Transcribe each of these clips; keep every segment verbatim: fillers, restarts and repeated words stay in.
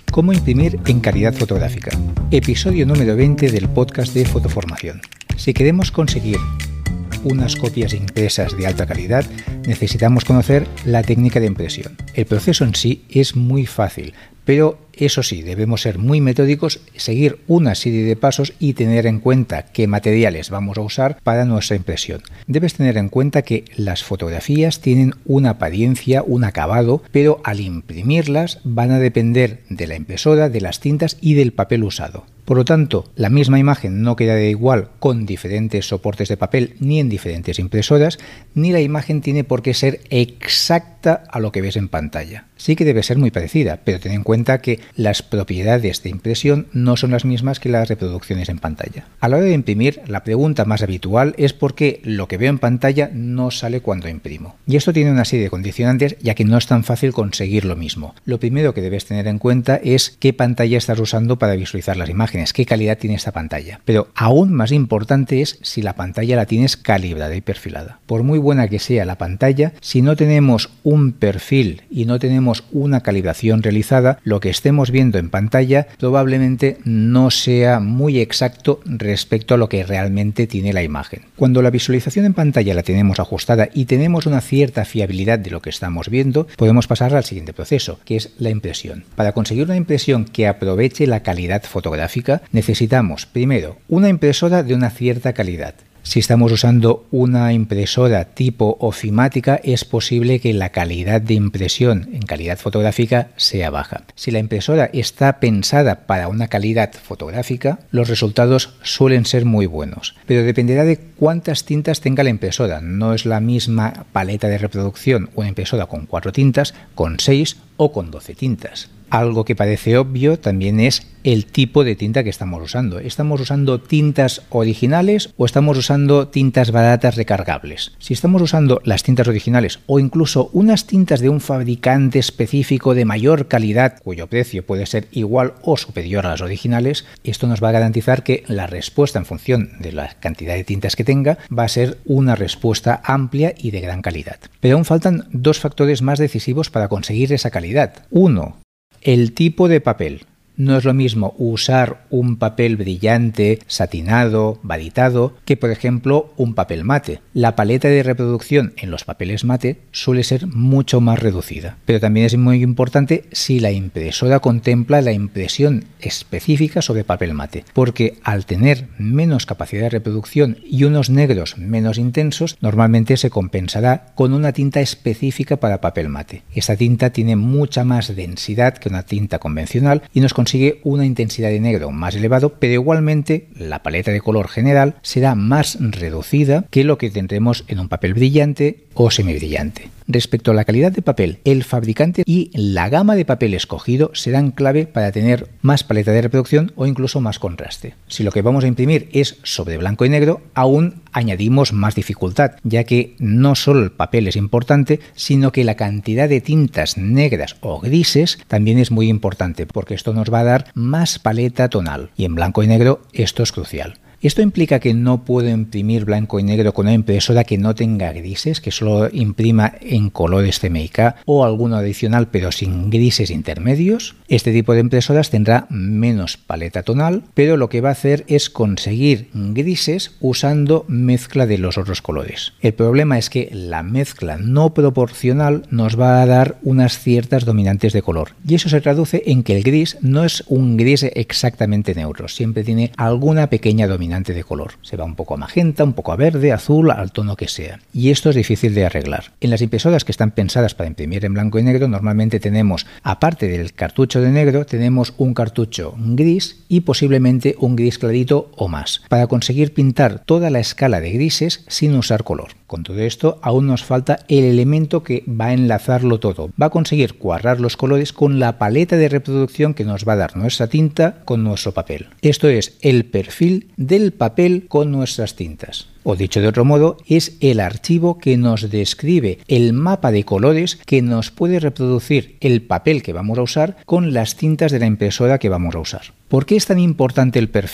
Cómo imprimir en calidad fotográfica. Episodio número veinte del podcast de Fotoformación. Si queremos conseguir unas copias impresas de alta calidad, necesitamos conocer la técnica de impresión. El proceso en sí es muy fácil, pero eso sí, debemos ser muy metódicos, seguir una serie de pasos y tener en cuenta qué materiales vamos a usar para nuestra impresión. Debes tener en cuenta que las fotografías tienen una apariencia, un acabado, pero al imprimirlas van a depender de la impresora, de las tintas y del papel usado. Por lo tanto, la misma imagen no quedará igual con diferentes soportes de papel ni en diferentes impresoras, ni la imagen tiene por qué ser exacta a lo que ves en pantalla. Sí que debe ser muy parecida, pero ten en cuenta que las propiedades de impresión no son las mismas que las reproducciones en pantalla. A la hora de imprimir, la pregunta más habitual es por qué lo que veo en pantalla no sale cuando imprimo. Y esto tiene una serie de condicionantes, ya que no es tan fácil conseguir lo mismo. Lo primero que debes tener en cuenta es qué pantalla estás usando para visualizar las imágenes, qué calidad tiene esta pantalla. Pero aún más importante es si la pantalla la tienes calibrada y perfilada. Por muy buena que sea la pantalla, si no tenemos un perfil y no tenemos una calibración realizada, lo que estemos viendo en pantalla probablemente no sea muy exacto respecto a lo que realmente tiene la imagen. Cuando la visualización en pantalla la tenemos ajustada y tenemos una cierta fiabilidad de lo que estamos viendo, podemos pasar al siguiente proceso, que es la impresión. Para conseguir una impresión que aproveche la calidad fotográfica, necesitamos primero una impresora de una cierta calidad. Si estamos usando una impresora tipo ofimática, es posible que la calidad de impresión en calidad fotográfica sea baja. Si la impresora está pensada para una calidad fotográfica, los resultados suelen ser muy buenos. Pero dependerá de cuántas tintas tenga la impresora. No es la misma paleta de reproducción una impresora con cuatro tintas, con seis o con doce tintas. Algo que parece obvio también es el tipo de tinta que estamos usando. ¿Estamos usando tintas originales o estamos usando tintas baratas recargables? Si estamos usando las tintas originales o incluso unas tintas de un fabricante específico de mayor calidad, cuyo precio puede ser igual o superior a las originales, esto nos va a garantizar que la respuesta en función de la cantidad de tintas que tenga va a ser una respuesta amplia y de gran calidad. Pero aún faltan dos factores más decisivos para conseguir esa calidad. Uno, el tipo de papel. No es lo mismo usar un papel brillante, satinado, varitado, que por ejemplo un papel mate. La paleta de reproducción en los papeles mate suele ser mucho más reducida. Pero también es muy importante si la impresora contempla la impresión específica sobre papel mate, porque al tener menos capacidad de reproducción y unos negros menos intensos, normalmente se compensará con una tinta específica para papel mate. Esta tinta tiene mucha más densidad que una tinta convencional y nos consigue una intensidad de negro más elevado, pero igualmente la paleta de color general será más reducida que lo que tendremos en un papel brillante o semibrillante. Respecto a la calidad de papel, el fabricante y la gama de papel escogido serán clave para tener más paleta de reproducción o incluso más contraste. Si lo que vamos a imprimir es sobre blanco y negro, aún añadimos más dificultad, ya que no solo el papel es importante, sino que la cantidad de tintas negras o grises también es muy importante, porque esto nos va a dar más paleta tonal, y en blanco y negro esto es crucial. Esto implica que no puedo imprimir blanco y negro con una impresora que no tenga grises, que solo imprima en colores C M Y K o alguno adicional pero sin grises intermedios. Este tipo de impresoras tendrá menos paleta tonal, pero lo que va a hacer es conseguir grises usando mezcla de los otros colores. El problema es que la mezcla no proporcional nos va a dar unas ciertas dominantes de color, y eso se traduce en que el gris no es un gris exactamente neutro, siempre tiene alguna pequeña dominancia de color. Se va un poco a magenta, un poco a verde, azul, al tono que sea. Y esto es difícil de arreglar. En las impresoras que están pensadas para imprimir en blanco y negro, normalmente tenemos, aparte del cartucho de negro, tenemos un cartucho gris y posiblemente un gris clarito o más, para conseguir pintar toda la escala de grises sin usar color. Con todo esto, aún nos falta el elemento que va a enlazarlo todo. Va a conseguir cuadrar los colores con la paleta de reproducción que nos va a dar nuestra tinta con nuestro papel. Esto es el perfil de el papel con nuestras tintas. O dicho de otro modo, es el archivo que nos describe el mapa de colores que nos puede reproducir el papel que vamos a usar con las tintas de la impresora que vamos a usar. ¿Por qué es tan importante el perfil?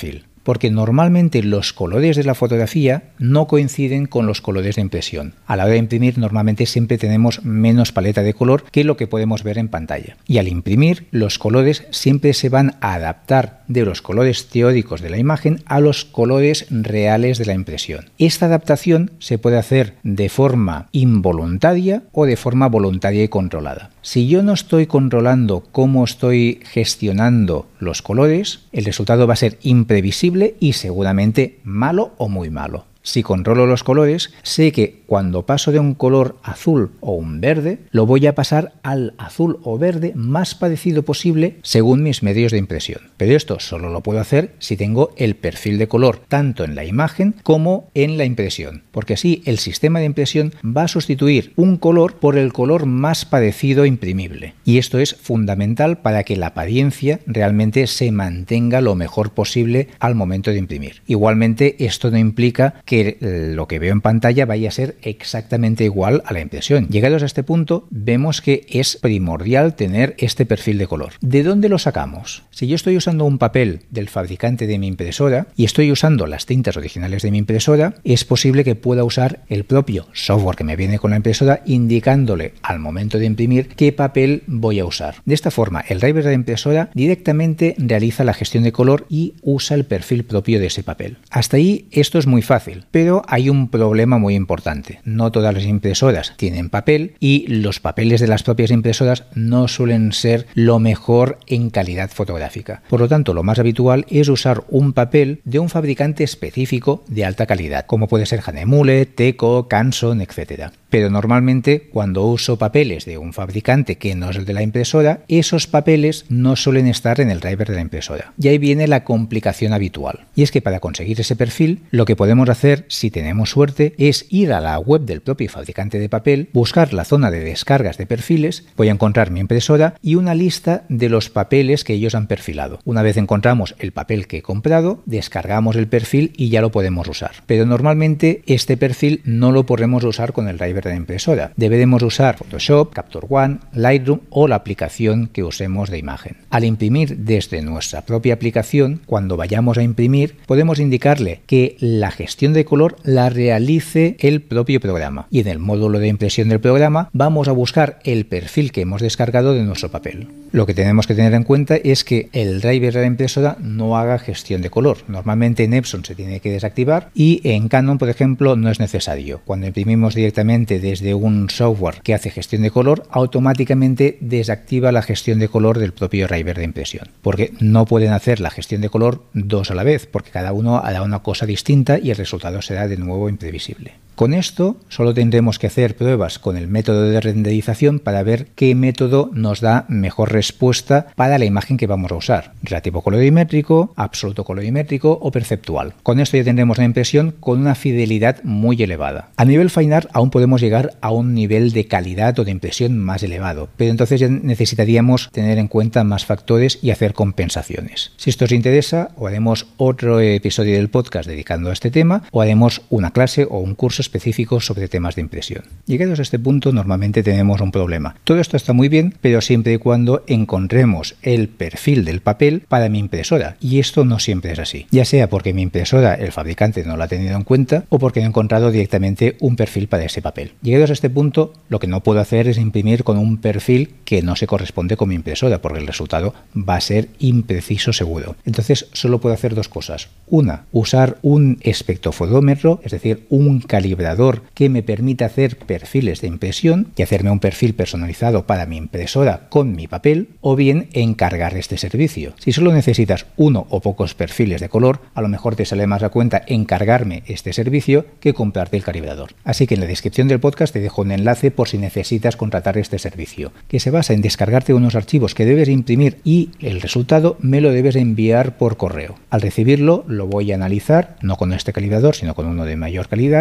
porque normalmente los colores de la fotografía no coinciden con los colores de impresión. A la hora de imprimir normalmente siempre tenemos menos paleta de color que lo que podemos ver en pantalla. Y al imprimir, los colores siempre se van a adaptar de los colores teóricos de la imagen a los colores reales de la impresión. Esta adaptación se puede hacer de forma involuntaria o de forma voluntaria y controlada. Si yo no estoy controlando cómo estoy gestionando los colores, el resultado va a ser imprevisible y seguramente malo o muy malo. Si controlo los colores, sé que cuando paso de un color azul o un verde, lo voy a pasar al azul o verde más parecido posible según mis medios de impresión. Pero esto solo lo puedo hacer si tengo el perfil de color tanto en la imagen como en la impresión, porque así el sistema de impresión va a sustituir un color por el color más parecido imprimible. Y esto es fundamental para que la apariencia realmente se mantenga lo mejor posible al momento de imprimir. Igualmente, esto no implica que que lo que veo en pantalla vaya a ser exactamente igual a la impresión. Llegados a este punto, vemos que es primordial tener este perfil de color. ¿De dónde lo sacamos? Si yo estoy usando un papel del fabricante de mi impresora y estoy usando las tintas originales de mi impresora, es posible que pueda usar el propio software que me viene con la impresora indicándole al momento de imprimir qué papel voy a usar. De esta forma, el driver de la impresora directamente realiza la gestión de color y usa el perfil propio de ese papel. Hasta ahí esto es muy fácil. Pero hay un problema muy importante. No todas las impresoras tienen papel y los papeles de las propias impresoras no suelen ser lo mejor en calidad fotográfica. Por lo tanto, lo más habitual es usar un papel de un fabricante específico de alta calidad, como puede ser Hahnemühle, Teco, Canson, etcétera. Pero normalmente cuando uso papeles de un fabricante que no es el de la impresora, esos papeles no suelen estar en el driver de la impresora. Y ahí viene la complicación habitual. Y es que para conseguir ese perfil, lo que podemos hacer, si tenemos suerte, es ir a la web del propio fabricante de papel, buscar la zona de descargas de perfiles, voy a encontrar mi impresora y una lista de los papeles que ellos han perfilado. Una vez encontramos el papel que he comprado, descargamos el perfil y ya lo podemos usar. Pero normalmente este perfil no lo podemos usar con el driver de la impresora. Deberemos usar Photoshop, Capture One, Lightroom o la aplicación que usemos de imagen. Al imprimir desde nuestra propia aplicación, cuando vayamos a imprimir, podemos indicarle que la gestión de color la realice el propio programa. Y en el módulo de impresión del programa vamos a buscar el perfil que hemos descargado de nuestro papel. Lo que tenemos que tener en cuenta es que el driver de la impresora no haga gestión de color. Normalmente en Epson se tiene que desactivar y en Canon, por ejemplo, no es necesario. Cuando imprimimos directamente desde un software que hace gestión de color, automáticamente desactiva la gestión de color del propio driver de impresión. Porque no pueden hacer la gestión de color dos a la vez, porque cada uno hará una cosa distinta y el resultado será de nuevo imprevisible. Con esto solo tendremos que hacer pruebas con el método de renderización para ver qué método nos da mejor respuesta para la imagen que vamos a usar. Relativo colorimétrico, absoluto colorimétrico o perceptual. Con esto ya tendremos la impresión con una fidelidad muy elevada. A nivel fine art aún podemos llegar a un nivel de calidad o de impresión más elevado, pero entonces ya necesitaríamos tener en cuenta más factores y hacer compensaciones. Si esto os interesa, o haremos otro episodio del podcast dedicado a este tema, o haremos una clase o un curso específicos sobre temas de impresión. Llegados a este punto, normalmente tenemos un problema. Todo esto está muy bien, pero siempre y cuando encontremos el perfil del papel para mi impresora, y esto no siempre es así. Ya sea porque mi impresora, el fabricante, no lo ha tenido en cuenta, o porque no he encontrado directamente un perfil para ese papel. Llegados a este punto, lo que no puedo hacer es imprimir con un perfil que no se corresponde con mi impresora, porque el resultado va a ser impreciso seguro. Entonces, solo puedo hacer dos cosas. Una, usar un espectrofotómetro, es decir, un calibrador que me permita hacer perfiles de impresión y hacerme un perfil personalizado para mi impresora con mi papel, o bien encargar este servicio. Si solo necesitas uno o pocos perfiles de color, a lo mejor te sale más a cuenta encargarme este servicio que comprarte el calibrador. Así que en la descripción del podcast te dejo un enlace por si necesitas contratar este servicio, que se basa en descargarte unos archivos que debes imprimir y el resultado me lo debes enviar por correo. Al recibirlo lo voy a analizar, no con este calibrador, sino con uno de mayor calidad, y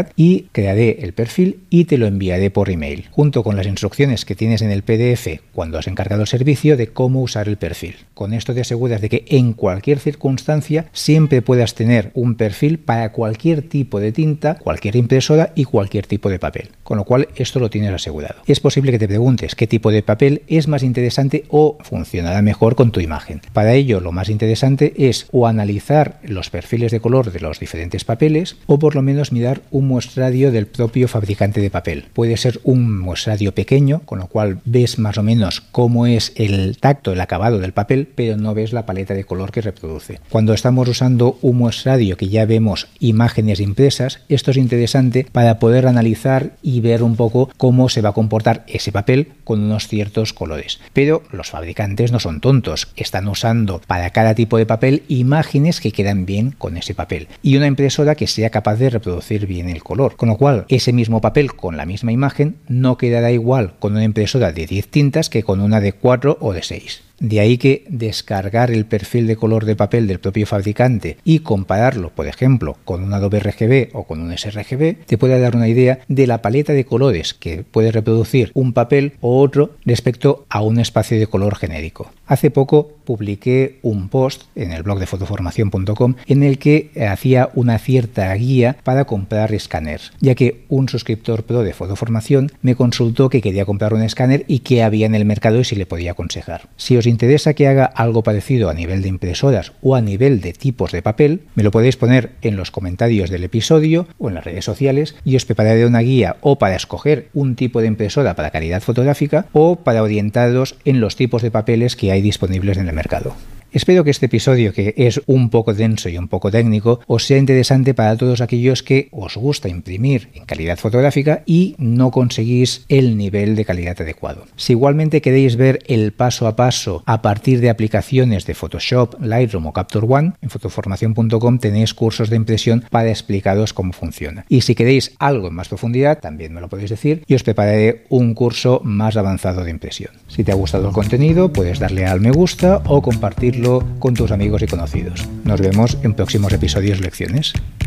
y crearé el perfil y te lo enviaré por email, junto con las instrucciones que tienes en el P D F cuando has encargado el servicio de cómo usar el perfil. Con esto te aseguras de que en cualquier circunstancia siempre puedas tener un perfil para cualquier tipo de tinta, cualquier impresora y cualquier tipo de papel, con lo cual esto lo tienes asegurado. Es posible que te preguntes qué tipo de papel es más interesante o funcionará mejor con tu imagen. Para ello, lo más interesante es o analizar los perfiles de color de los diferentes papeles o por lo menos mirar un muestrario del propio fabricante de papel. Puede ser un muestrario pequeño, con lo cual ves más o menos cómo es el tacto, el acabado del papel, pero no ves la paleta de color que reproduce. Cuando estamos usando un muestrario que ya vemos imágenes impresas, esto es interesante para poder analizar y ver un poco cómo se va a comportar ese papel con unos ciertos colores. Pero los fabricantes no son tontos, están usando para cada tipo de papel imágenes que quedan bien con ese papel y una impresora que sea capaz de reproducir bien el color, con lo cual ese mismo papel con la misma imagen no quedará igual con una impresora de diez tintas que con una de cuatro o de seis. De ahí que descargar el perfil de color de papel del propio fabricante y compararlo, por ejemplo, con un Adobe R G B o con un S R G B, te puede dar una idea de la paleta de colores que puede reproducir un papel o otro respecto a un espacio de color genérico. Hace poco publiqué un post en el blog de fotoformación punto com en el que hacía una cierta guía para comprar escáneres, ya que un suscriptor pro de Fotoformación me consultó que quería comprar un escáner y qué había en el mercado y si le podía aconsejar. Si os interesa que haga algo parecido a nivel de impresoras o a nivel de tipos de papel, me lo podéis poner en los comentarios del episodio o en las redes sociales y os prepararé una guía o para escoger un tipo de impresora para calidad fotográfica o para orientaros en los tipos de papeles que hay disponibles en el mercado. Espero que este episodio, que es un poco denso y un poco técnico, os sea interesante para todos aquellos que os gusta imprimir en calidad fotográfica y no conseguís el nivel de calidad adecuado. Si igualmente queréis ver el paso a paso a partir de aplicaciones de Photoshop, Lightroom o Capture One, en fotoformación punto com tenéis cursos de impresión para explicaros cómo funciona. Y si queréis algo en más profundidad, también me lo podéis decir y os prepararé un curso más avanzado de impresión. Si te ha gustado el contenido, puedes darle al me gusta o compartirlo con tus amigos y conocidos. Nos vemos en próximos episodios lecciones.